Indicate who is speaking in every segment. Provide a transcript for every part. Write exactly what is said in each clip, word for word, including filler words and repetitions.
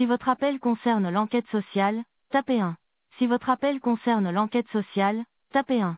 Speaker 1: Si votre appel concerne l'enquête sociale, tapez un. Si votre appel concerne l'enquête sociale, tapez un.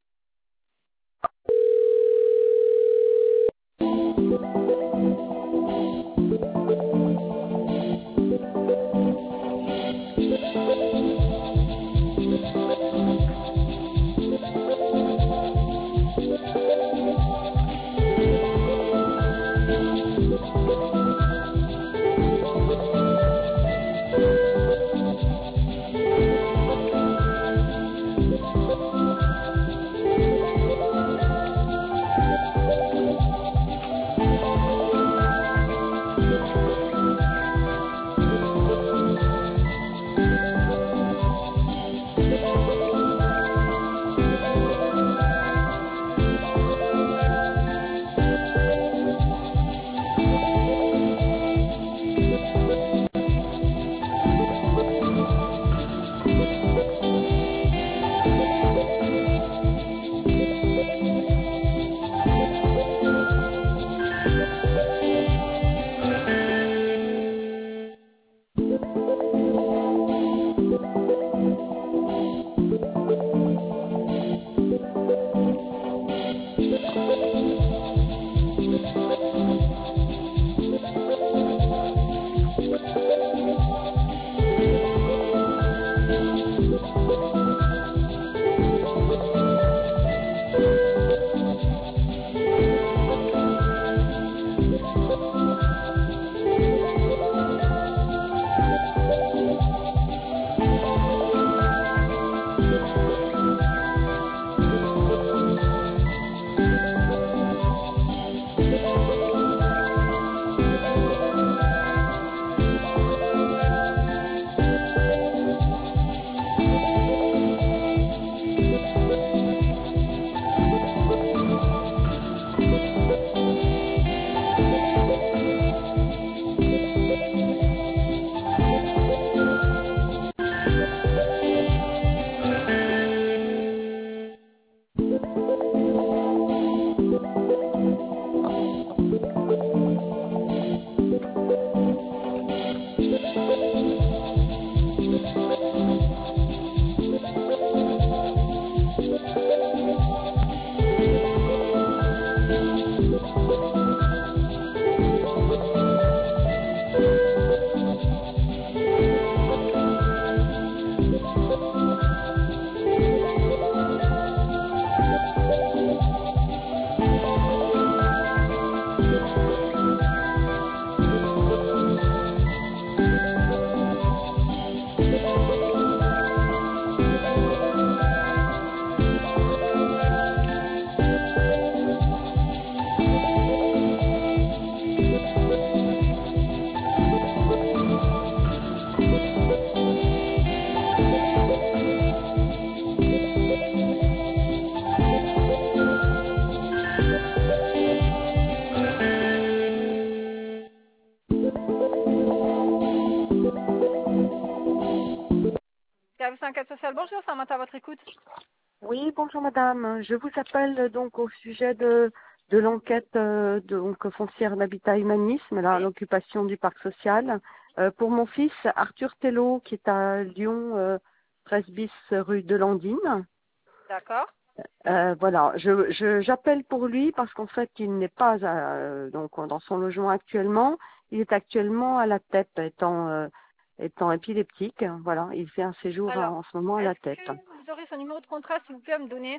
Speaker 2: Service enquête sociale, bonjour, ça m'entend à votre écoute.
Speaker 3: Oui, bonjour madame. Je vous appelle donc au sujet de, de l'enquête euh, donc foncière d'habitat humanisme, là,
Speaker 2: Oui.
Speaker 3: l'occupation du parc social, euh, pour mon fils Arthur Tello qui est à Lyon, euh, treize bis rue de Landine.
Speaker 2: D'accord.
Speaker 3: Euh, voilà, je, je, j'appelle pour lui parce qu'en fait il n'est pas à- donc dans son logement actuellement. Il est actuellement à la tête étant euh, étant épileptique. Voilà, il fait un séjour
Speaker 2: Alors,
Speaker 3: en, en ce moment à la
Speaker 2: est-ce
Speaker 3: tête.
Speaker 2: que vous aurez son numéro de contrat, s'il vous plaît, à me donner?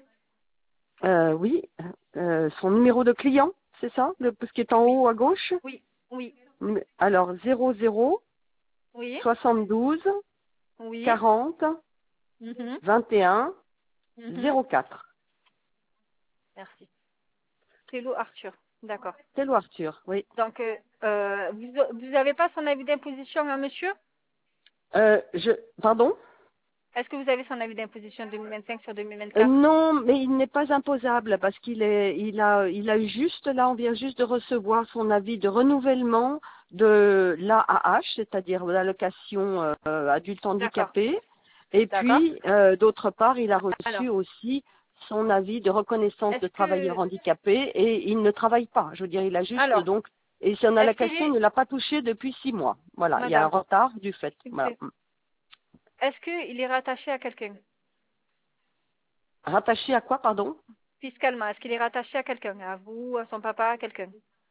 Speaker 3: Euh, oui, euh, son numéro de client, c'est ça, le, ce qui est en
Speaker 2: Oui,
Speaker 3: haut à gauche.
Speaker 2: oui, oui,
Speaker 3: Mm, Alors zéro zéro
Speaker 2: oui,
Speaker 3: soixante-douze
Speaker 2: oui.
Speaker 3: quarante
Speaker 2: Mhm,
Speaker 3: vingt et un
Speaker 2: mhm.
Speaker 3: zéro quatre.
Speaker 2: Merci. Télo Arthur, d'accord.
Speaker 3: C'est l'Arthur, oui.
Speaker 2: Donc, euh, euh, vous n'avez pas son avis d'imposition, hein, monsieur?
Speaker 3: Euh, je, pardon.
Speaker 2: Est-ce que vous avez son avis d'imposition deux mille vingt-cinq sur
Speaker 3: Euh,
Speaker 2: deux mille vingt-quatre?
Speaker 3: non, mais il n'est pas imposable parce qu'il est, il a, il a eu juste là, on vient juste de recevoir son avis de renouvellement de l'A A H, c'est-à-dire l'allocation euh, adulte
Speaker 2: D'accord,
Speaker 3: handicapé. Et
Speaker 2: d'accord.
Speaker 3: puis, euh, d'autre part, il a
Speaker 2: Alors,
Speaker 3: reçu aussi son avis de reconnaissance de
Speaker 2: est-ce
Speaker 3: travailleur
Speaker 2: que...
Speaker 3: handicapé et il ne travaille pas. Je veux dire, il a juste
Speaker 2: Alors,
Speaker 3: donc Et son
Speaker 2: Est-ce qu'il
Speaker 3: allocation
Speaker 2: est,
Speaker 3: ne l'a pas touché depuis six mois. Voilà, il y a un
Speaker 2: madame,
Speaker 3: retard du fait.
Speaker 2: s'il vous
Speaker 3: Voilà.
Speaker 2: plaît, est-ce qu'il est rattaché à quelqu'un
Speaker 3: Rattaché à quoi, pardon?
Speaker 2: fiscalement? Est-ce qu'il est rattaché à quelqu'un? À vous, à son papa, à quelqu'un?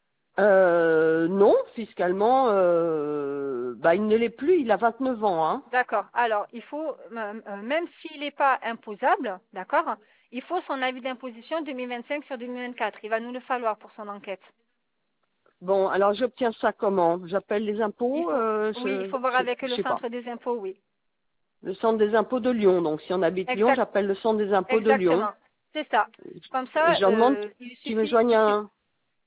Speaker 3: Euh, non, fiscalement, euh, bah, il ne l'est plus, il a vingt-neuf ans. Hein.
Speaker 2: D'accord. Alors, il faut, euh, euh, même s'il n'est pas imposable, d'accord, il faut son avis d'imposition deux mille vingt-cinq sur deux mille vingt-quatre. Il va nous le falloir pour son enquête.
Speaker 3: Bon, alors j'obtiens ça comment? J'appelle les
Speaker 2: Il
Speaker 3: impôts,
Speaker 2: faut,
Speaker 3: euh,
Speaker 2: oui, il
Speaker 3: je,
Speaker 2: faut voir
Speaker 3: je,
Speaker 2: avec
Speaker 3: je
Speaker 2: le
Speaker 3: sais pas.
Speaker 2: centre des impôts, oui.
Speaker 3: Le centre des impôts de Lyon. Donc, si on habite Lyon,
Speaker 2: Exact,
Speaker 3: j'appelle le centre des impôts de Lyon.
Speaker 2: exactement. C'est ça. Comme
Speaker 3: Et
Speaker 2: ça,
Speaker 3: je leur demande
Speaker 2: euh, il
Speaker 3: qu'ils me
Speaker 2: suffit,
Speaker 3: joignent
Speaker 2: il, su-
Speaker 3: un...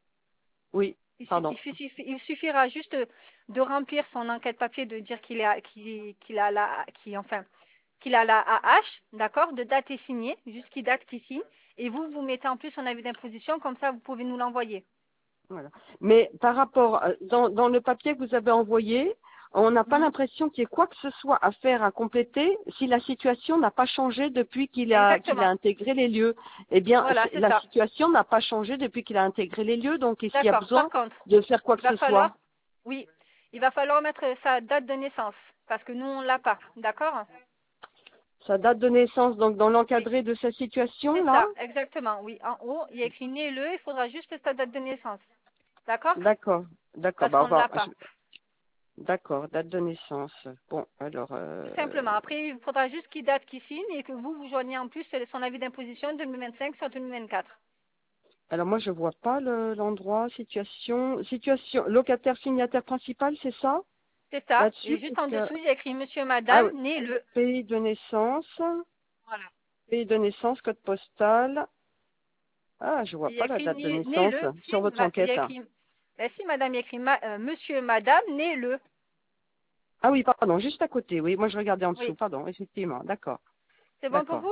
Speaker 3: Oui,
Speaker 2: il, su-
Speaker 3: pardon.
Speaker 2: il suffit- il suffira juste de remplir son enquête papier, de dire qu'il a, qu'il, qu'il a la, qu'il, enfin, qu'il a la A H, d'accord, de date et signé, juste qui date qui signe, et vous, vous mettez en plus son avis d'imposition, comme ça, vous pouvez nous l'envoyer.
Speaker 3: Voilà. Mais par rapport, euh, dans, dans le papier que vous avez envoyé, on n'a pas
Speaker 2: Mhm.
Speaker 3: l'impression qu'il y ait quoi que ce soit à faire, à compléter, si la situation n'a pas changé depuis qu'il a, qu'il a
Speaker 2: Exactement.
Speaker 3: intégré les lieux. Eh bien,
Speaker 2: Voilà,
Speaker 3: c'est-
Speaker 2: c'est
Speaker 3: la
Speaker 2: ça.
Speaker 3: situation n'a pas changé depuis qu'il a intégré les lieux, donc est-ce qu'il y a
Speaker 2: D'accord. Par
Speaker 3: besoin
Speaker 2: contre,
Speaker 3: de faire quoi
Speaker 2: il
Speaker 3: que
Speaker 2: va
Speaker 3: ce soit?
Speaker 2: falloir, oui, il va falloir mettre sa date de naissance, parce que nous, on l'a pas, d'accord?
Speaker 3: Sa date de naissance, donc dans
Speaker 2: Oui,
Speaker 3: l'encadré de sa situation,
Speaker 2: c'est
Speaker 3: là?
Speaker 2: ça, exactement, oui. En haut, il y a écrit né le, il faudra juste sa date de naissance, d'accord?
Speaker 3: D'accord, d'accord,
Speaker 2: Parce
Speaker 3: bah, on
Speaker 2: qu'on ne
Speaker 3: va,
Speaker 2: l'a pas.
Speaker 3: d'accord, date de naissance. Bon, alors,
Speaker 2: Tout
Speaker 3: euh,
Speaker 2: simplement. Après, il faudra juste qu'il date, qu'il signe et que vous, vous joignez en plus son avis d'imposition deux mille vingt-cinq sur deux mille vingt-quatre.
Speaker 3: alors moi je vois pas le- l'endroit, situation, situation, locataire signataire principal, c'est ça?
Speaker 2: C'est ça. Et
Speaker 3: Là-dessus,
Speaker 2: juste
Speaker 3: parce
Speaker 2: en
Speaker 3: que,
Speaker 2: dessous, il y a écrit monsieur,
Speaker 3: ah
Speaker 2: madame,
Speaker 3: oui,
Speaker 2: né le.
Speaker 3: pays de naissance,
Speaker 2: Voilà.
Speaker 3: pays de naissance, code postal. Ah, je vois
Speaker 2: Il y a
Speaker 3: pas la
Speaker 2: écrit
Speaker 3: date de
Speaker 2: né, né
Speaker 3: naissance
Speaker 2: le.
Speaker 3: sur
Speaker 2: Si,
Speaker 3: votre
Speaker 2: ma- il y a
Speaker 3: enquête.
Speaker 2: écrit, ben si, madame, il y a écrit ma- euh, monsieur, madame, né le.
Speaker 3: Ah oui, pardon, juste à côté, oui, moi je regardais en dessous,
Speaker 2: Oui.
Speaker 3: pardon, effectivement, d'accord,
Speaker 2: C'est bon pour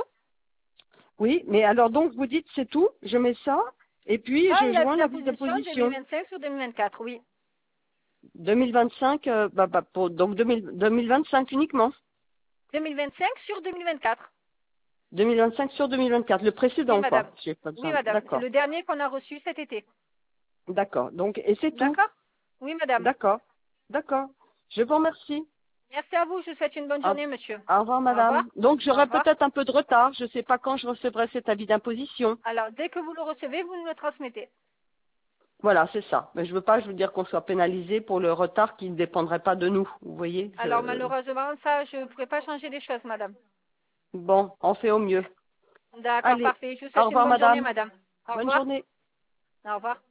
Speaker 3: d'accord.
Speaker 2: vous?
Speaker 3: Oui, mais alors donc vous dites c'est tout, je mets ça, et puis
Speaker 2: Ah,
Speaker 3: je
Speaker 2: l'avis
Speaker 3: joins la vie
Speaker 2: d'imposition
Speaker 3: d'imposition.
Speaker 2: deux mille vingt-cinq sur deux mille vingt-quatre, oui.
Speaker 3: deux mille vingt-cinq, euh, bah, bah, pour, donc deux mille, deux mille vingt-cinq uniquement.
Speaker 2: deux mille vingt-cinq sur deux mille vingt-quatre.
Speaker 3: deux mille vingt-cinq sur deux mille vingt-quatre, le
Speaker 2: Oui,
Speaker 3: précédent quoi,
Speaker 2: madame.
Speaker 3: j'ai pas
Speaker 2: Oui,
Speaker 3: besoin.
Speaker 2: madame. C'est
Speaker 3: D'accord,
Speaker 2: le dernier qu'on a reçu cet été.
Speaker 3: d'accord, donc, et c'est tout,
Speaker 2: D'accord? Oui, madame.
Speaker 3: d'accord, d'accord, je vous remercie.
Speaker 2: Merci à vous. Je vous souhaite une bonne
Speaker 3: Au
Speaker 2: journée, monsieur.
Speaker 3: au revoir,
Speaker 2: Au revoir.
Speaker 3: madame. Donc,
Speaker 2: Au
Speaker 3: j'aurai
Speaker 2: revoir.
Speaker 3: peut-être un peu de retard. Je ne sais pas quand je recevrai cet avis d'imposition.
Speaker 2: Alors, dès que vous le recevez, vous nous le transmettez.
Speaker 3: Voilà, c'est ça. Mais je veux pas, je veux dire qu'on soit pénalisé pour le retard qui ne dépendrait pas de nous. Vous voyez,
Speaker 2: Alors,
Speaker 3: je...
Speaker 2: malheureusement, ça, je ne pourrais pas changer les choses, madame.
Speaker 3: Bon, on fait au mieux.
Speaker 2: D'accord,
Speaker 3: Allez,
Speaker 2: parfait. Je vous
Speaker 3: au
Speaker 2: souhaite une
Speaker 3: revoir,
Speaker 2: bonne journée,
Speaker 3: madame.
Speaker 2: madame. Au
Speaker 3: Bonne
Speaker 2: revoir.
Speaker 3: journée.
Speaker 2: Au revoir.